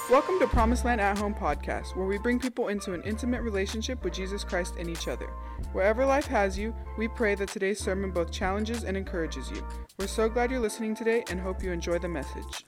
Welcome to Promised Land at Home podcast, where we bring people into an intimate relationship with Jesus Christ and each other. Wherever life has you, we pray that today's sermon both challenges and encourages you. We're so glad you're listening today and hope you enjoy the message.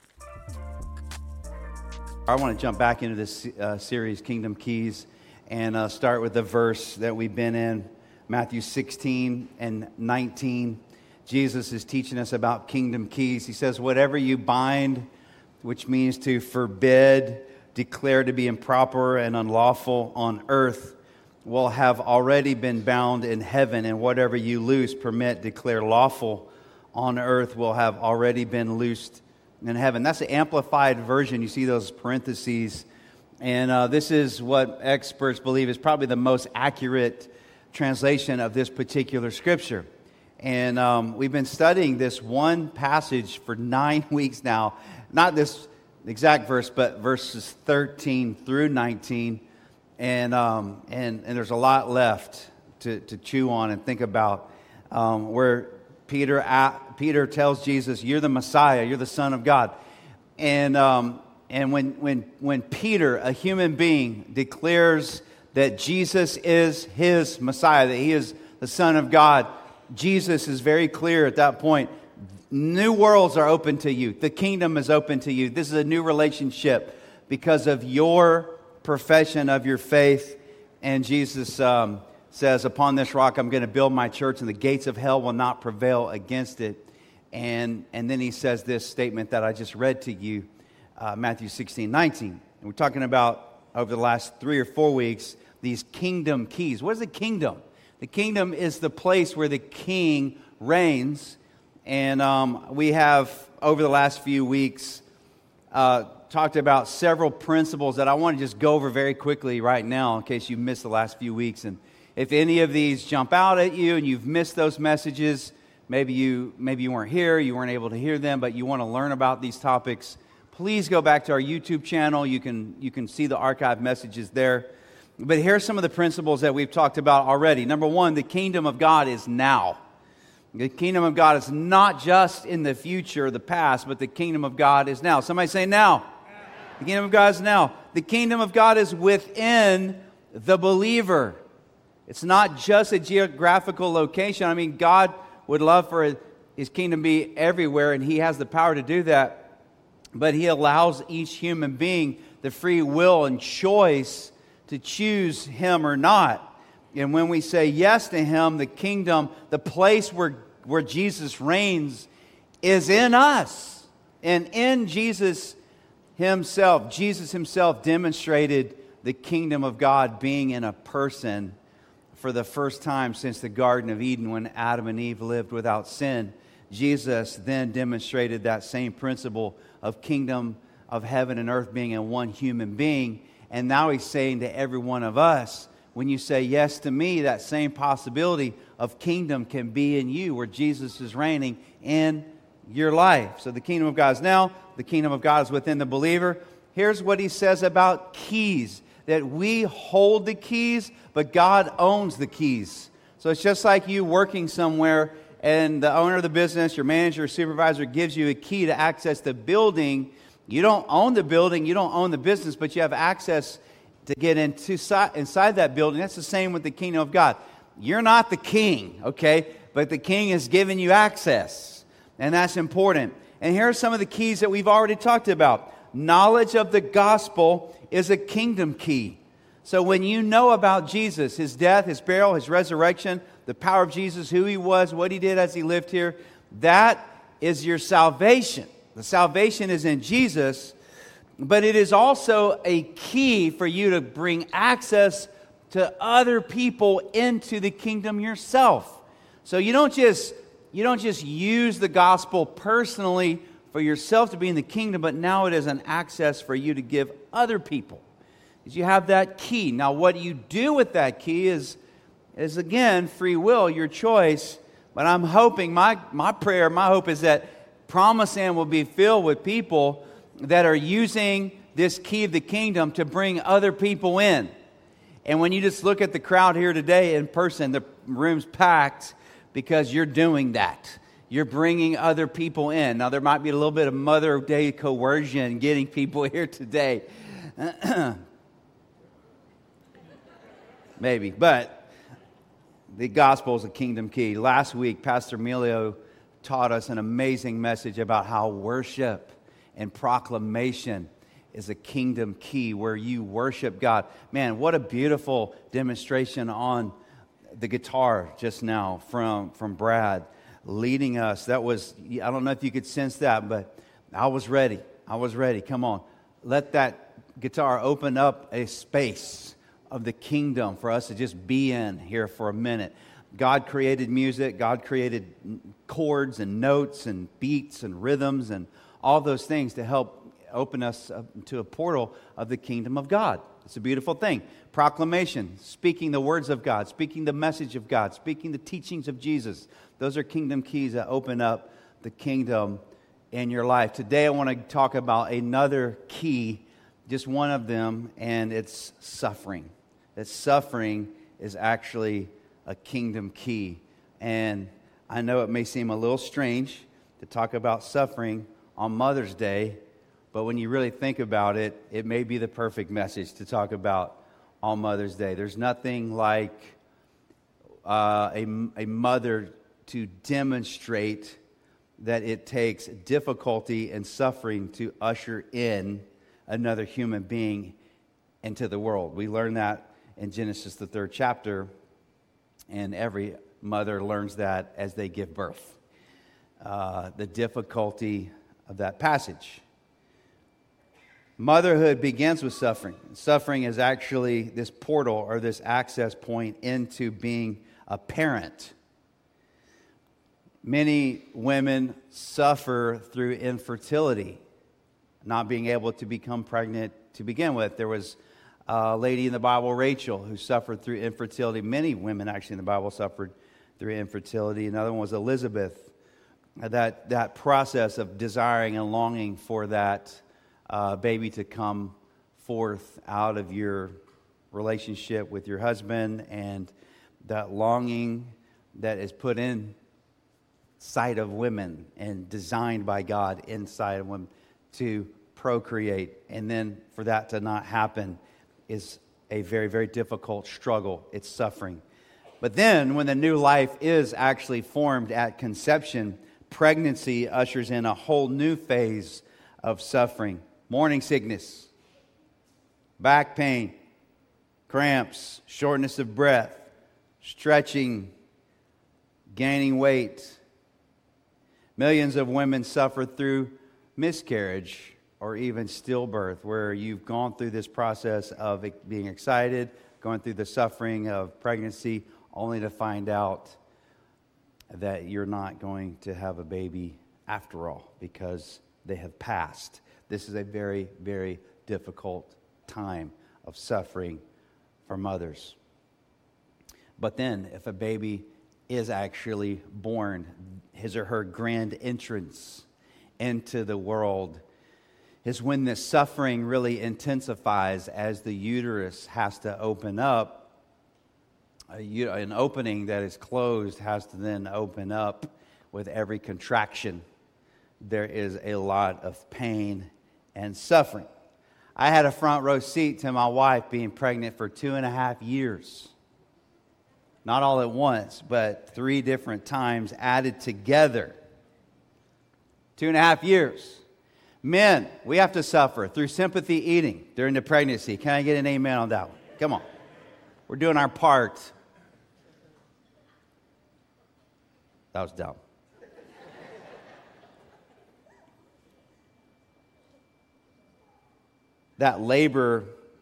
I want to jump back into this series, Kingdom Keys, and start with the verse that we've been in, Matthew 16 and 19. Jesus is teaching us about kingdom keys. He says, whatever you bind, which means to forbid, declare to be improper and unlawful on earth, will have already been bound in heaven, and whatever you loose, permit, declare lawful on earth, will have already been loosed in heaven. That's the amplified version. You see those parentheses, and this is what experts believe is probably the most accurate translation of this particular scripture. And we've been studying this one passage for 9 weeks now. Not this exact verse, but verses 13 through 19. And there's a lot left to chew on and think about, where Peter tells Jesus, "You're the Messiah. You're the Son of God." And when Peter, a human being, declares that Jesus is his Messiah, that he is the Son of God, Jesus is very clear at that point. New worlds are open to you. The kingdom is open to you. This is a new relationship because of your profession of your faith. And Jesus says, upon this rock I'm going to build my church, and the gates of hell will not prevail against it. And then he says this statement that I just read to you, Matthew 16, 19. And we're talking about, over the last 3 or 4 weeks, these kingdom keys. What is a kingdom? The kingdom is the place where the king reigns. And we have, over the last few weeks, talked about several principles that I want to just go over very quickly right now in case you missed the last few weeks. And if any of these jump out at you and you've missed those messages, maybe you weren't here, you weren't able to hear them, but you want to learn about these topics, please go back to our YouTube channel. You can see the archived messages there. But here are some of the principles that we've talked about already. Number one, the kingdom of God is now. The kingdom of God is not just in the future, the past, but the kingdom of God is now. Somebody say now. The kingdom of God is now. The kingdom of God is within the believer. It's not just a geographical location. I mean, God would love for His kingdom to be everywhere, and He has the power to do that. But He allows each human being the free will and choice to choose Him or not. And when we say yes to Him, the kingdom, the place where Jesus reigns, is in us. And in Jesus Himself demonstrated the kingdom of God being in a person for the first time since the Garden of Eden, when Adam and Eve lived without sin. Jesus then demonstrated that same principle of kingdom of heaven and earth being in one human being. And now He's saying to every one of us, when you say yes to me, that same possibility of kingdom can be in you, where Jesus is reigning in your life. So the kingdom of God is now. The kingdom of God is within the believer. Here's what He says about keys, that we hold the keys, but God owns the keys. So it's just like you working somewhere, and the owner of the business, your manager or supervisor, gives you a key to access the building. You don't own the building, you don't own the business, but you have access to get inside that building. That's the same with the kingdom of God. You're not the king, okay? But the king has given you access, and that's important. And here are some of the keys that we've already talked about. Knowledge of the gospel is a kingdom key. So when you know about Jesus, His death, His burial, His resurrection, the power of Jesus, who He was, what He did as He lived here, that is your salvation. The salvation is in Jesus, but it is also a key for you to bring access to other people into the kingdom yourself. So you don't just use the gospel personally for yourself to be in the kingdom, but now it is an access for you to give other people. Because you have that key. Now what you do with that key is again free will, your choice. But I'm hoping, my prayer, my hope is that Promised Land will be filled with people that are using this key of the kingdom to bring other people in. And when you just look at the crowd here today in person, the room's packed because you're doing that. You're bringing other people in. Now, there might be a little bit of Mother Day coercion getting people here today. Maybe, but the gospel is a kingdom key. Last week, Pastor Emilio taught us an amazing message about how worship and proclamation is a kingdom key where you worship God. Man, what a beautiful demonstration on the guitar just now from Brad leading us. That was, I don't know if you could sense that, but I was ready. Come on. Let that guitar open up a space of the kingdom for us to just be in here for a minute. God created music. God created chords and notes and beats and rhythms and all those things to help open us to a portal of the kingdom of God. It's a beautiful thing. Proclamation, speaking the words of God, speaking the message of God, speaking the teachings of Jesus. Those are kingdom keys that open up the kingdom in your life. Today I want to talk about another key, just one of them, and it's suffering. That suffering is actually a kingdom key. And I know it may seem a little strange to talk about suffering on Mother's Day, but when you really think about it, it may be the perfect message to talk about on Mother's Day. There's nothing like a mother to demonstrate that it takes difficulty and suffering to usher in another human being into the world. We learn that in Genesis, the 3rd chapter, and every mother learns that as they give birth. The difficulty of that passage. Motherhood begins with suffering. Suffering is actually this portal or this access point into being a parent. Many women suffer through infertility, not being able to become pregnant to begin with. There was a lady in the Bible, Rachel, who suffered through infertility. Many women actually in the Bible suffered through infertility. Another one was Elizabeth. That process of desiring and longing for that baby to come forth out of your relationship with your husband, and that longing that is put in sight of women and designed by God inside of women to procreate, and then for that to not happen is a very, very difficult struggle. It's suffering. But then when the new life is actually formed at conception, pregnancy ushers in a whole new phase of suffering. Morning sickness, back pain, cramps, shortness of breath, stretching, gaining weight. Millions of women suffer through miscarriage or even stillbirth, where you've gone through this process of being excited, going through the suffering of pregnancy, only to find out that you're not going to have a baby after all because they have passed. This is a very, very difficult time of suffering for mothers. But then, if a baby is actually born, his or her grand entrance into the world is when the suffering really intensifies as the uterus has to open up. An opening that is closed has to then open up with every contraction. There is a lot of pain and suffering. I had a front row seat to my wife being pregnant for 2.5 years. Not all at once, but 3 different times added together. 2.5 years. Men, we have to suffer through sympathy eating during the pregnancy. Can I get an amen on that one? Come on. We're doing our part. That was dumb. That labor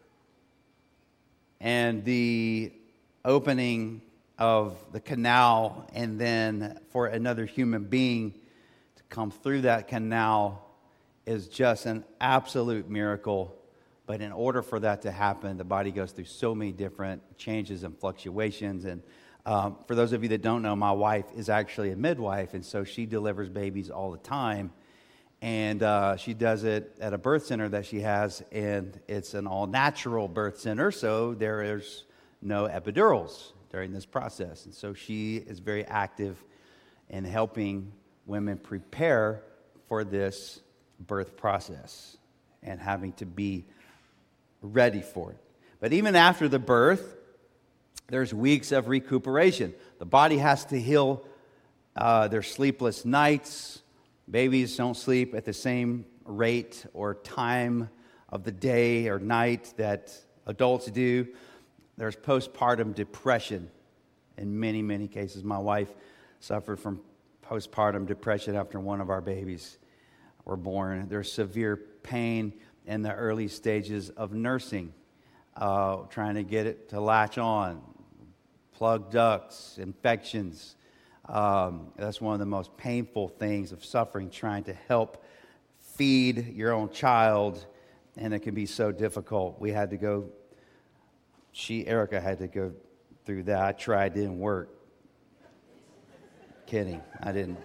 and the opening of the canal, and then for another human being to come through that canal, is just an absolute miracle. But in order for that to happen, the body goes through so many different changes and fluctuations. And for those of you that don't know, my wife is actually a midwife, and so she delivers babies all the time. And she does it at a birth center that she has, and it's an all-natural birth center, so there is no epidurals during this process. And so she is very active in helping women prepare for this birth process and having to be ready for it. But even after the birth, there's weeks of recuperation. The body has to heal. There's sleepless nights. Babies don't sleep at the same rate or time of the day or night that adults do. There's postpartum depression in many, many cases. My wife suffered from postpartum depression after one of our babies were born. There's severe pain in the early stages of nursing, trying to get it to latch on, plugged ducts, infections. That's one of the most painful things of suffering, trying to help feed your own child, and it can be so difficult. We had to go, Erica had to go through that. I tried, didn't work. Kidding, I didn't.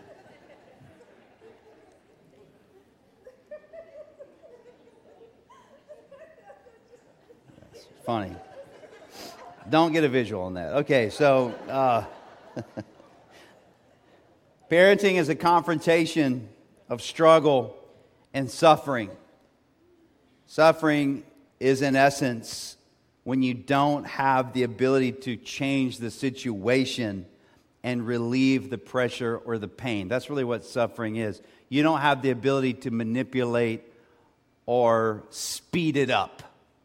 That's funny. Don't get a visual on that. Okay, so parenting is a confrontation of struggle and suffering. Suffering is, in essence, when you don't have the ability to change the situation and relieve the pressure or the pain. That's really what suffering is. You don't have the ability to manipulate or speed it up.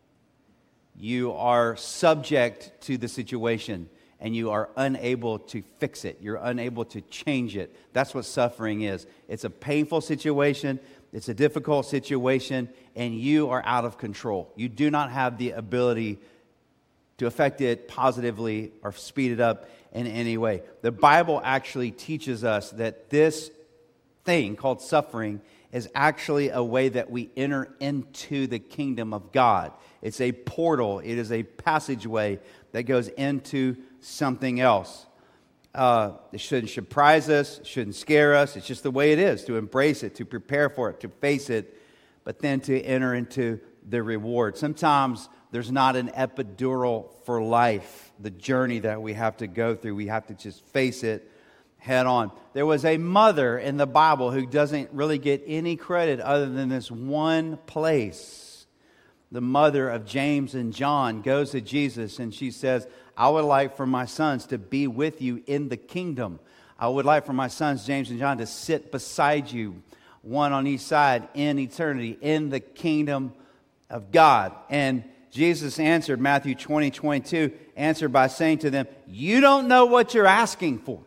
You are subject to the situation, and you are unable to fix it. You're unable to change it. That's what suffering is. It's a painful situation. It's a difficult situation, and you are out of control. You do not have the ability to affect it positively or speed it up in any way. The Bible actually teaches us that this thing called suffering is actually a way that we enter into the kingdom of God. It's a portal. It is a passageway that goes into something else. It shouldn't surprise us, shouldn't scare us. It's just the way it is, to embrace it, to prepare for it, to face it, but then to enter into the reward. Sometimes there's not an epidural for life, the journey that we have to go through. We have to just face it head on. There was a mother in the Bible who doesn't really get any credit other than this one place. The mother of James and John goes to Jesus and she says, I would like for my sons to be with you in the kingdom. I would like for my sons, James and John, to sit beside you, one on each side in eternity, in the kingdom of God. And Jesus answered, Matthew 20:22, answered by saying to them, you don't know what you're asking for.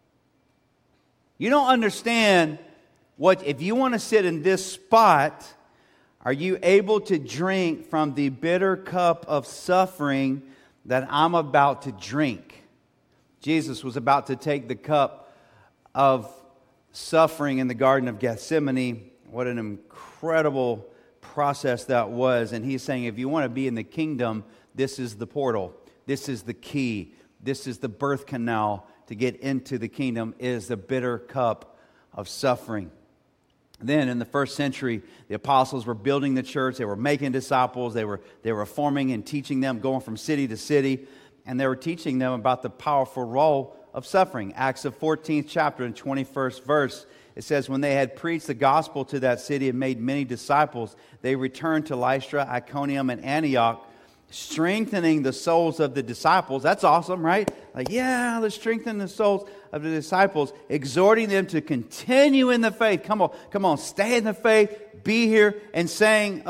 You don't understand what, if you want to sit in this spot, are you able to drink from the bitter cup of suffering that I'm about to drink? Jesus was about to take the cup of suffering in the Garden of Gethsemane. What an incredible process that was. And he's saying, if you want to be in the kingdom, this is the portal. This is the key. This is the birth canal to get into the kingdom, is the bitter cup of suffering. Then in the first century, the apostles were building the church. They were making disciples. They were forming and teaching them, going from city to city. And they were teaching them about the powerful role of suffering. Acts, the 14th chapter and 21st verse, it says, when they had preached the gospel to that city and made many disciples, they returned to Lystra, Iconium, and Antioch, strengthening the souls of the disciples. That's awesome, right? Like, yeah, let's strengthen the souls of the disciples, exhorting them to continue in the faith. Come on, stay in the faith, be here, and saying,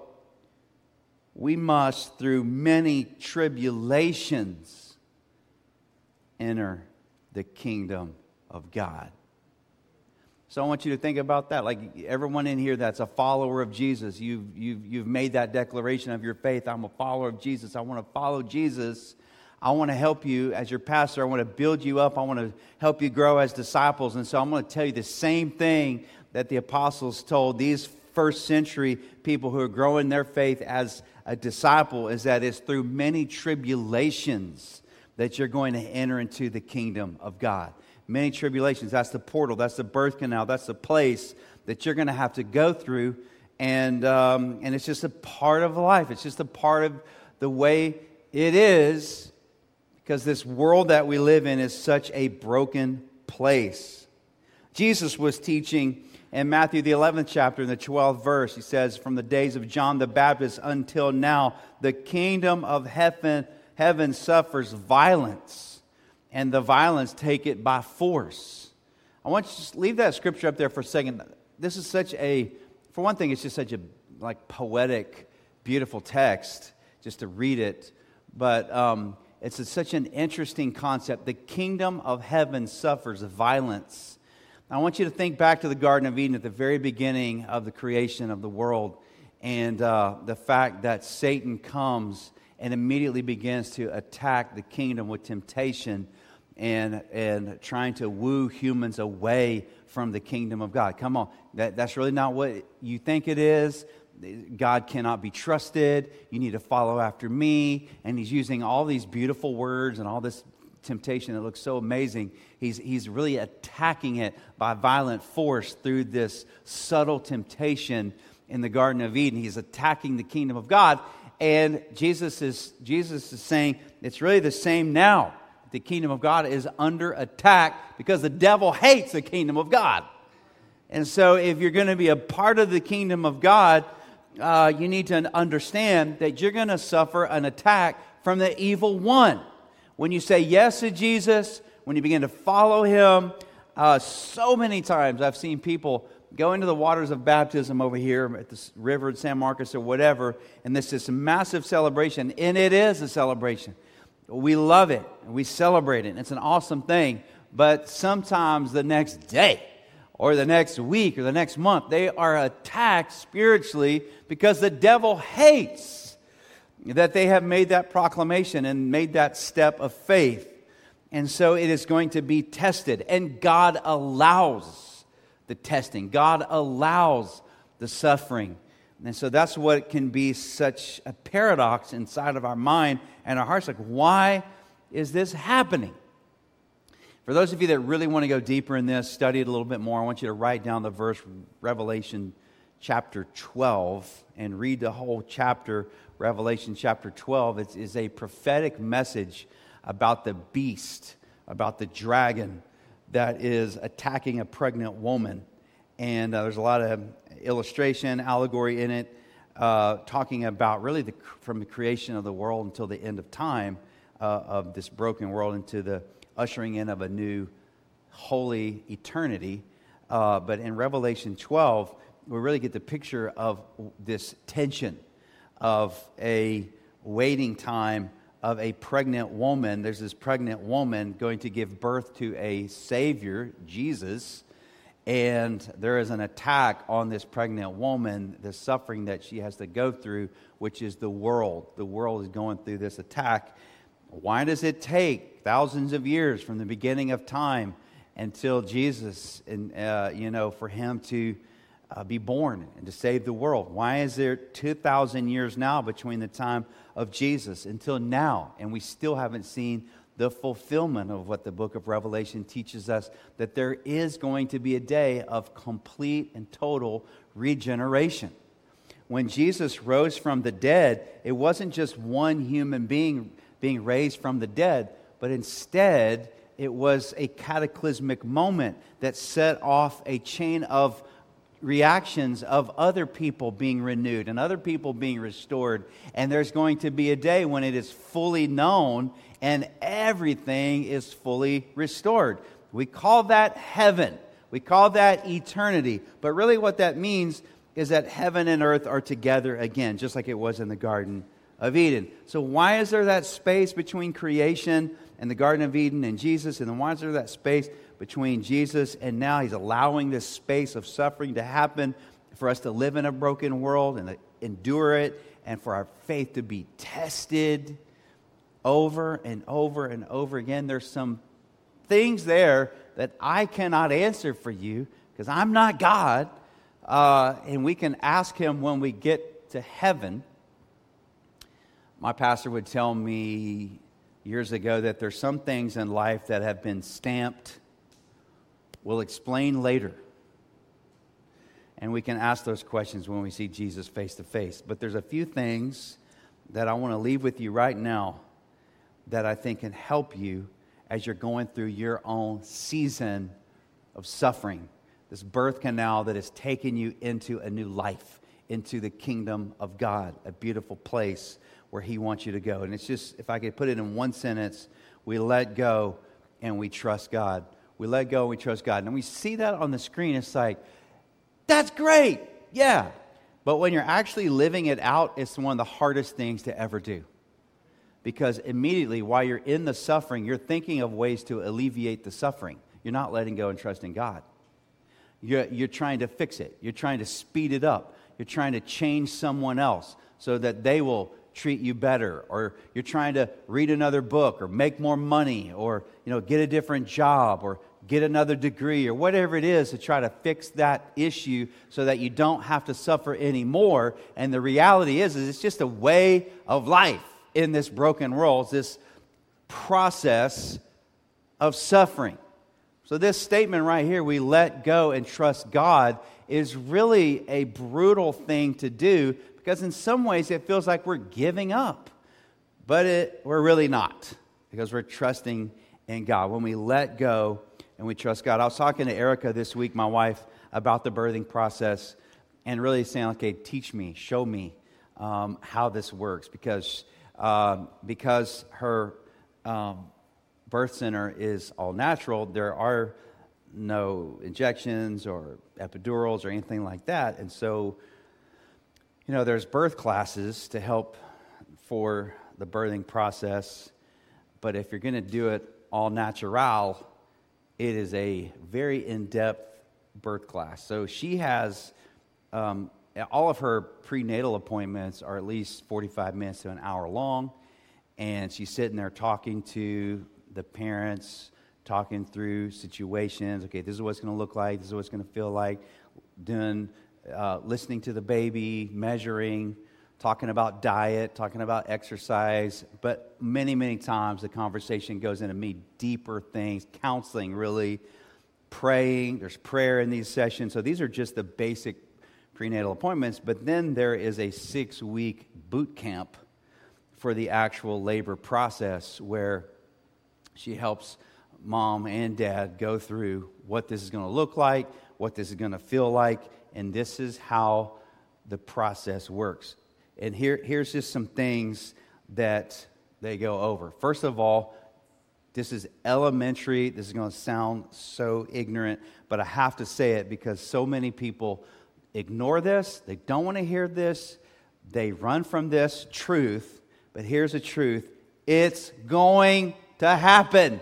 we must, through many tribulations, enter the kingdom of God. So I want you to think about that. Like everyone in here that's a follower of Jesus, you've made that declaration of your faith. I'm a follower of Jesus. I want to follow Jesus. I want to help you as your pastor. I want to build you up. I want to help you grow as disciples. And so I'm going to tell you the same thing that the apostles told these first century people who are growing their faith as a disciple, is that it's through many tribulations that you're going to enter into the kingdom of God. Many tribulations, that's the portal, that's the birth canal, that's the place that you're going to have to go through. And it's just a part of life. It's just a part of the way it is, because this world that we live in is such a broken place. Jesus was teaching In Matthew, the 11th chapter, in the 12th verse, he says, from the days of John the Baptist until now, the kingdom of heaven suffers violence, and the violence take it by force. I want you to just leave that scripture up there for a second. This is for one thing, it's just such a poetic, beautiful text just to read it. But it's such an interesting concept. The kingdom of heaven suffers violence. I want you to think back to the Garden of Eden at the very beginning of the creation of the world, and the fact that Satan comes and immediately begins to attack the kingdom with temptation and trying to woo humans away from the kingdom of God. Come on, that's really not what you think it is. God cannot be trusted. You need to follow after me. And he's using all these beautiful words and all this temptation that looks so amazing. He's really attacking it by violent force through this subtle temptation in the Garden of Eden. He's attacking the kingdom of God. And Jesus is saying it's really the same now. The kingdom of God is under attack because the devil hates the kingdom of God. And so if you're going to be a part of the kingdom of God, you need to understand that you're going to suffer an attack from the evil one. When you say yes to Jesus, when you begin to follow him, so many times I've seen people go into the waters of baptism over here at the river at San Marcos or whatever, and this massive celebration, and it is a celebration. We love it, and we celebrate it, and it's an awesome thing. But sometimes the next day, or the next week, or the next month, they are attacked spiritually because the devil hates that they have made that proclamation and made that step of faith. And so it is going to be tested. And God allows the testing. God allows the suffering. And so that's what can be such a paradox inside of our mind and our hearts. Like, why is this happening? For those of you that really want to go deeper in this, study it a little bit more, I want you to write down the verse, Revelation chapter 12, and read the whole chapter. Revelation chapter 12 is a prophetic message about the beast, about the dragon that is attacking a pregnant woman. And there's a lot of illustration, allegory in it, talking about really from the creation of the world until the end of time, of this broken world into the ushering in of a new holy eternity. But in Revelation 12, we really get the picture of this tension of a waiting time of a pregnant woman. There's this pregnant woman going to give birth to a Savior, Jesus, and there is an attack on this pregnant woman, the suffering that she has to go through, which is the world. The world is going through this attack. Why does it take thousands of years from the beginning of time until Jesus, for him to be born and to save the world? Why is there 2,000 years now between the time of Jesus until now, and we still haven't seen the fulfillment of what the book of Revelation teaches us, that there is going to be a day of complete and total regeneration? When Jesus rose from the dead, it wasn't just one human being being raised from the dead, but instead it was a cataclysmic moment that set off a chain of reactions of other people being renewed and other people being restored. And there's going to be a day when it is fully known and everything is fully restored. We call that heaven. We call that eternity. But really what that means is that heaven and earth are together again, just like it was in the Garden of Eden. So why is there that space between creation and the Garden of Eden and Jesus? And then why is there that space between Jesus and now he's allowing this space of suffering to happen for us to live in a broken world and to endure it, and for our faith to be tested over and over and over again? There's some things there that I cannot answer for you because I'm not God. And we can ask him when we get to heaven. My pastor would tell me years ago that there's some things in life that have been stamped, "We'll explain later." And we can ask those questions when we see Jesus face to face. But there's a few things that I want to leave with you right now that I think can help you as you're going through your own season of suffering, this birth canal that has taken you into a new life, into the kingdom of God, a beautiful place where He wants you to go. And it's just, if I could put it in one sentence, we let go and we trust God. We let go and we trust God. And we see that on the screen, it's like, that's great, yeah. But when you're actually living it out, it's one of the hardest things to ever do. Because immediately, while you're in the suffering, you're thinking of ways to alleviate the suffering. You're not letting go and trusting God. You're trying to fix it. You're trying to speed it up. You're trying to change someone else so that they will treat you better. Or you're trying to read another book or make more money or get a different job or get another degree or whatever it is to try to fix that issue so that you don't have to suffer anymore. And the reality is it's just a way of life in this broken world, this process of suffering. So this statement right here, we let go and trust God, is really a brutal thing to do because in some ways it feels like we're giving up. But we're really not, because we're trusting in God. When we let go and we trust God. I was talking to Erica this week, my wife, about the birthing process and really saying, okay, teach me, show me how this works. Because her birth center is all natural, there are no injections or epidurals or anything like that. And so, there's birth classes to help for the birthing process. But if you're going to do it all natural, it is a very in-depth birth class. So she has, all of her prenatal appointments are at least 45 minutes to an hour long. And she's sitting there talking to the parents, talking through situations. Okay, this is what it's going to look like. This is what it's going to feel like. Listening to the baby, measuring, talking about diet, talking about exercise. But many, many times the conversation goes into deeper things, counseling, really, praying. There's prayer in these sessions. So these are just the basic prenatal appointments. But then there is a 6-week boot camp for the actual labor process where she helps mom and dad go through what this is going to look like, what this is going to feel like, and this is how the process works. And here's just some things that they go over. First of all, this is elementary. This is going to sound so ignorant, but I have to say it because so many people ignore this. They don't want to hear this. They run from this truth. But here's the truth. It's going to happen.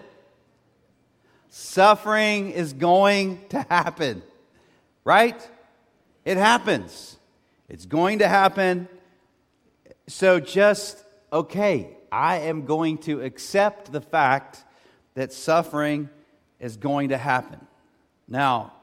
Suffering is going to happen. Right? It happens. It's going to happen. So just, okay, I am going to accept the fact that suffering is going to happen. Now,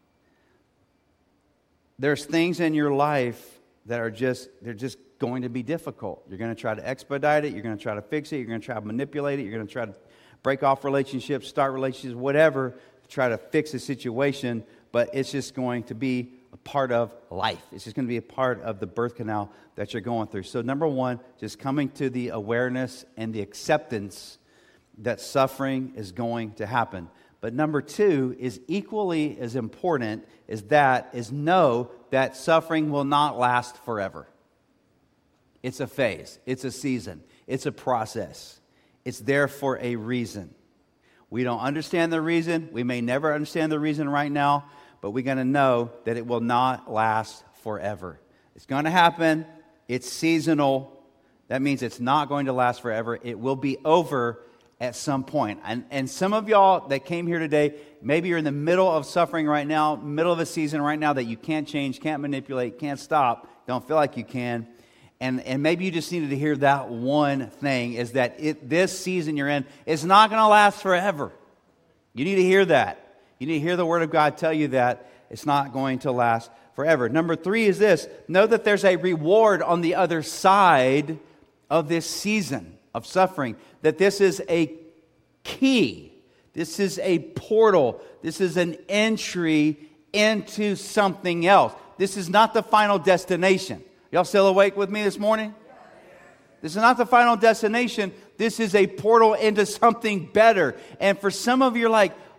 there's things in your life that are just going to be difficult. You're going to try to expedite it. You're going to try to fix it. You're going to try to manipulate it. You're going to try to break off relationships, start relationships, whatever, to try to fix a situation. But it's just going to be a part of life. It's just going to be a part of the birth canal that you're going through. So number one, just coming to the awareness and the acceptance that suffering is going to happen. But number two is equally as important is know that suffering will not last forever. It's a phase. It's a season. It's a process. It's there for a reason. We don't understand the reason. We may never understand the reason right now, but we're going to know that it will not last forever. It's going to happen. It's seasonal. That means it's not going to last forever. It will be over at some point. And some of y'all that came here today, maybe you're in the middle of suffering right now, middle of a season right now that you can't change, can't manipulate, can't stop, don't feel like you can. And maybe you just needed to hear that one thing, is that this season you're in is not going to last forever. You need to hear that. You need to hear the Word of God tell you that it's not going to last forever. Number three is this. Know that there's a reward on the other side of this season of suffering. That this is a key. This is a portal. This is an entry into something else. This is not the final destination. Y'all still awake with me this morning? This is not the final destination. This is a portal into something better. And for some of you, you're like,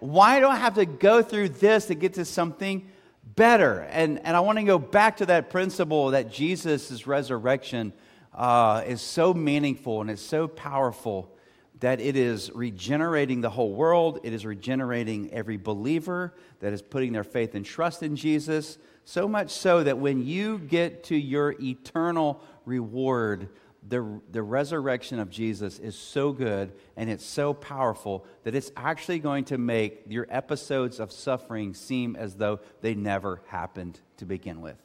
why do I have to go through this to get to something better? And I want to go back to that principle that Jesus' resurrection is so meaningful and it's so powerful that it is regenerating the whole world. It is regenerating every believer that is putting their faith and trust in Jesus. So much so that when you get to your eternal reward, the resurrection of Jesus is so good and it's so powerful that it's actually going to make your episodes of suffering seem as though they never happened to begin with.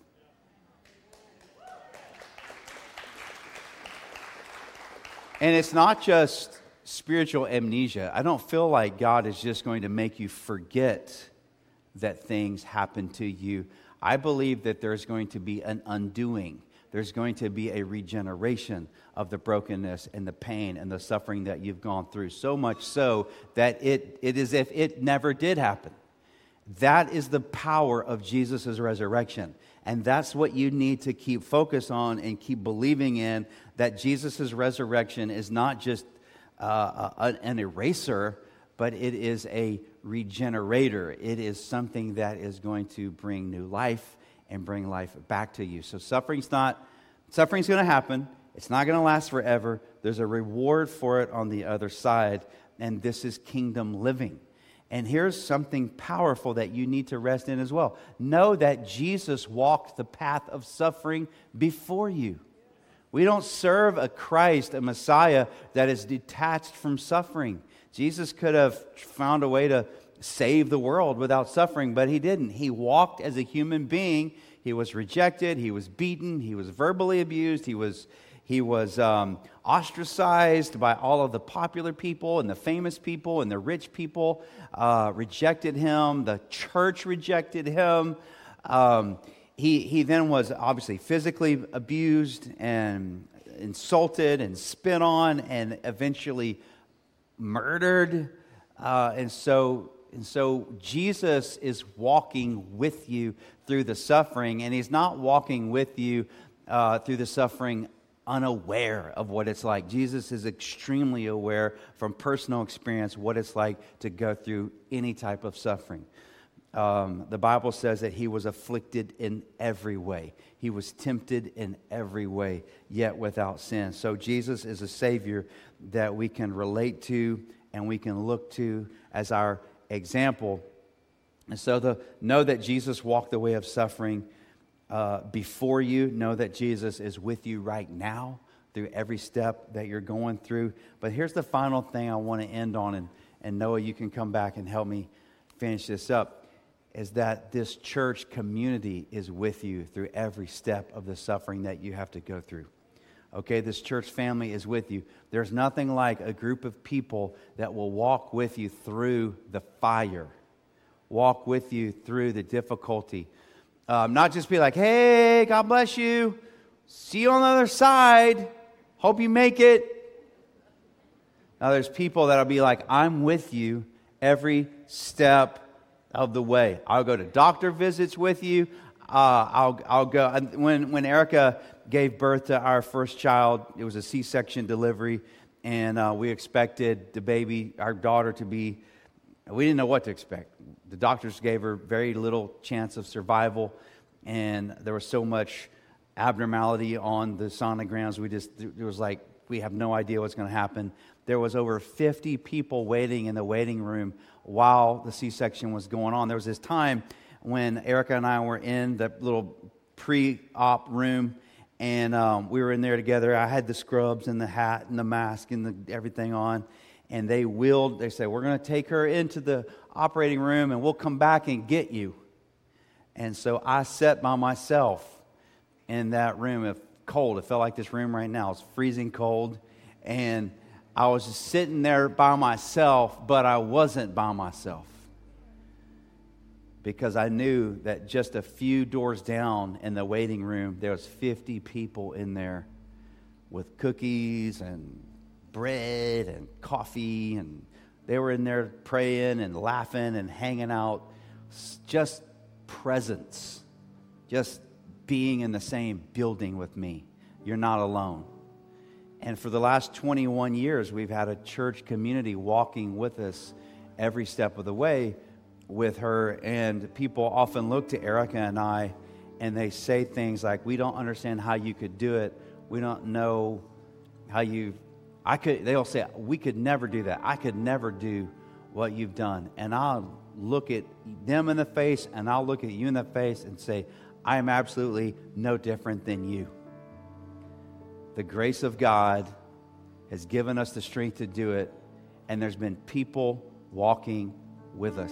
And it's not just spiritual amnesia. I don't feel like God is just going to make you forget that things happen to you. I believe that there's going to be an undoing. There's going to be a regeneration of the brokenness and the pain and the suffering that you've gone through. So much so that it is as if it never did happen. That is the power of Jesus' resurrection. And that's what you need to keep focused on and keep believing in, that Jesus' resurrection is not just an eraser, but it is a regenerator. It is something that is going to bring new life and bring life back to you. So suffering's going to happen. It's not going to last forever. There's a reward for it on the other side, and this is kingdom living. And here's something powerful that you need to rest in as well. Know that Jesus walked the path of suffering before you. We don't serve a Christ, a Messiah, that is detached from suffering. Jesus could have found a way to save the world without suffering, but he didn't. He walked as a human being. He was rejected. He was beaten. He was verbally abused. He was ostracized by all of the popular people and the famous people and the rich people. Rejected him. The church rejected him. He then was obviously physically abused and insulted and spit on and eventually murdered. And so Jesus is walking with you through the suffering, and he's not walking with you through the suffering unaware of what it's like. Jesus is extremely aware from personal experience what it's like to go through any type of suffering. The Bible says that he was afflicted in every way. He was tempted in every way, yet without sin. So Jesus is a Savior that we can relate to and we can look to as our example. And so know that Jesus walked the way of suffering before you. Know that Jesus is with you right now through every step that you're going through. But here's the final thing I want to end on, and Noah, you can come back and help me finish this up, is that this church community is with you through every step of the suffering that you have to go through. Okay, this church family is with you. There's nothing like a group of people that will walk with you through the fire, walk with you through the difficulty. Not just be like, hey, God bless you. See you on the other side. Hope you make it. Now, there's people that'll be like, I'm with you every step of the way. I'll go to doctor visits with you. I'll go. When Erica gave birth to our first child, it was a C-section delivery, and we expected the baby, our daughter, to be. We didn't know what to expect. The doctors gave her very little chance of survival, and there was so much abnormality on the sonograms. It was like, we have no idea what's going to happen. There was over 50 people waiting in the waiting room while the C-section was going on. There was this time when Erica and I were in the little pre-op room, and we were in there together. I had the scrubs and the hat and the mask and everything on, and they said, we're going to take her into the operating room and we'll come back and get you. And so I sat by myself in that room. It felt like this room right now. It's freezing cold, and I was just sitting there by myself, but I wasn't by myself, because I knew that just a few doors down in the waiting room, there was 50 people in there with cookies and bread and coffee, and they were in there praying and laughing and hanging out, just presence, just being in the same building with me. You're not alone. And for the last 21 years, we've had a church community walking with us every step of the way with her. And people often look to Erica and I, and they say things like, we don't understand how you could do it. We don't know how they'll say, we could never do that. I could never do what you've done. And I'll look at them in the face, and I'll look at you in the face and say, I am absolutely no different than you. The grace of God has given us the strength to do it, and there's been people walking with us.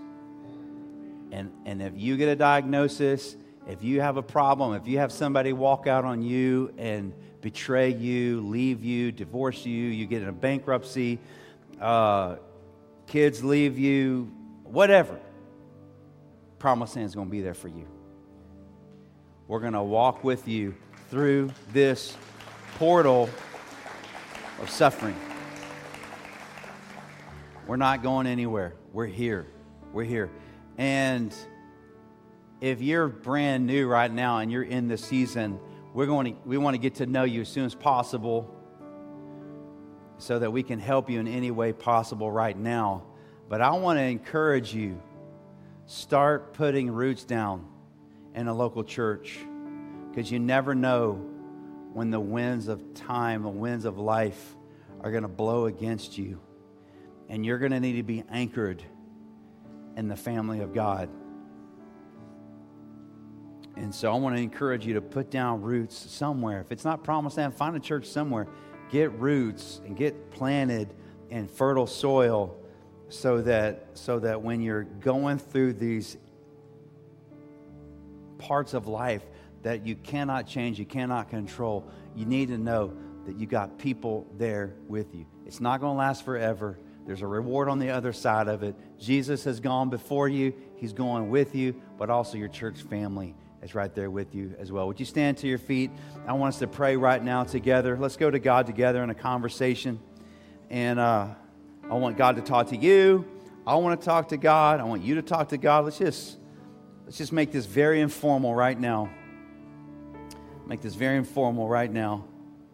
And if you get a diagnosis, if you have a problem, if you have somebody walk out on you and betray you, leave you, divorce you, you get in a bankruptcy, kids leave you, whatever, Promised Land is going to be there for you. We're going to walk with you through this portal of suffering. We're not going anywhere. We're here. We're here. And if you're brand new right now and you're in this season, we want to get to know you as soon as possible so that we can help you in any way possible right now. But I want to encourage you, start putting roots down in a local church, because you never know when the winds of time, the winds of life are going to blow against you. And you're going to need to be anchored in the family of God. And so I want to encourage you to put down roots somewhere. If it's not Promised Land, find a church somewhere. Get roots and get planted in fertile soil so that when you're going through these parts of life that you cannot change, you cannot control, you need to know that you got people there with you. It's not going to last forever. There's a reward on the other side of it. Jesus has gone before you. He's going with you, but also your church family is right there with you as well. Would you stand to your feet? I want us to pray right now together. Let's go to God together in a conversation. And I want God to talk to you. I want to talk to God. I want you to talk to God. Let's just make this very informal right now. Make this very informal right now.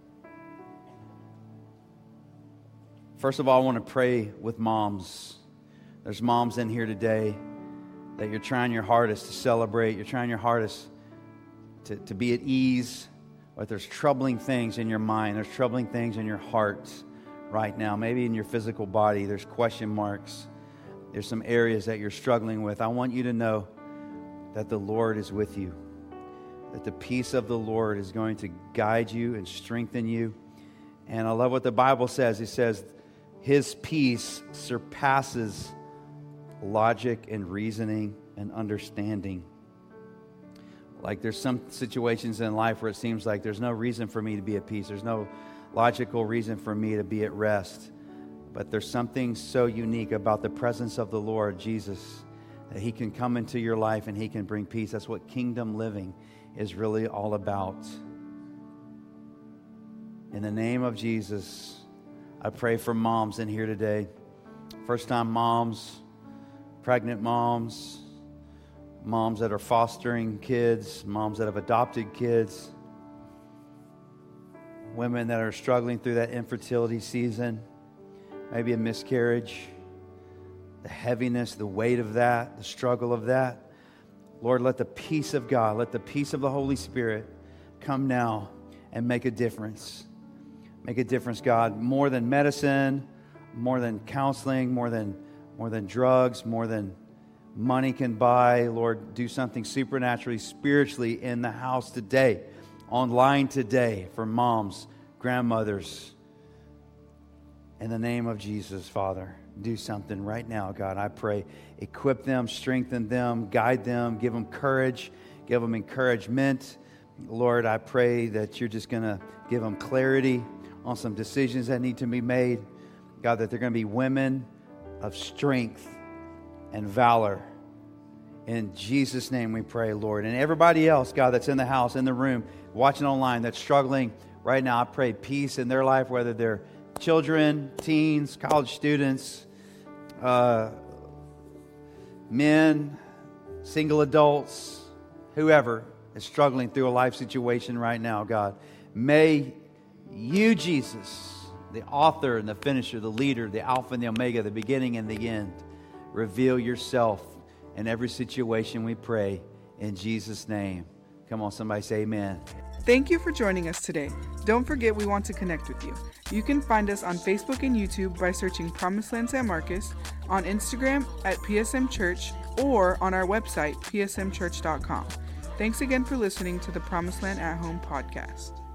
First of all, I want to pray with moms. There's moms in here today that you're trying your hardest to celebrate. You're trying your hardest to be at ease. But there's troubling things in your mind. There's troubling things in your heart right now. Maybe in your physical body, there's question marks. There's some areas that you're struggling with. I want you to know that the Lord is with you. That the peace of the Lord is going to guide you and strengthen you. And I love what the Bible says. It says, His peace surpasses logic and reasoning and understanding. Like there's some situations in life where it seems like there's no reason for me to be at peace. There's no logical reason for me to be at rest. But there's something so unique about the presence of the Lord Jesus, that He can come into your life and He can bring peace. That's what kingdom living is really all about. In the name of Jesus, I pray for moms in here today. First-time moms, pregnant moms, moms that are fostering kids, moms that have adopted kids, women that are struggling through that infertility season, maybe a miscarriage, the heaviness, the weight of that, the struggle of that. Lord, let the peace of God, let the peace of the Holy Spirit come now and make a difference. Make a difference, God, more than medicine, more than counseling, more than drugs, more than money can buy. Lord, do something supernaturally, spiritually in the house today, online today for moms, grandmothers. In the name of Jesus, Father, do something right now, God. I pray, equip them, strengthen them, guide them, give them courage, give them encouragement. Lord, I pray that you're just going to give them clarity on some decisions that need to be made. God, that they're going to be women of strength and valor. In Jesus' name we pray, Lord. And everybody else, God, that's in the house, in the room, watching online, that's struggling right now, I pray peace in their life, whether they're children, teens, college students, men, single adults, whoever is struggling through a life situation right now, God. May you, Jesus, the author and the finisher, the leader, the Alpha and the Omega, the beginning and the end. Reveal yourself in every situation, we pray, in Jesus' name. Come on, somebody say amen. Thank you for joining us today. Don't forget we want to connect with you. You can find us on Facebook and YouTube by searching Promised Land San Marcos, on Instagram at PSM Church, or on our website, psmchurch.com. Thanks again for listening to the Promised Land at Home podcast.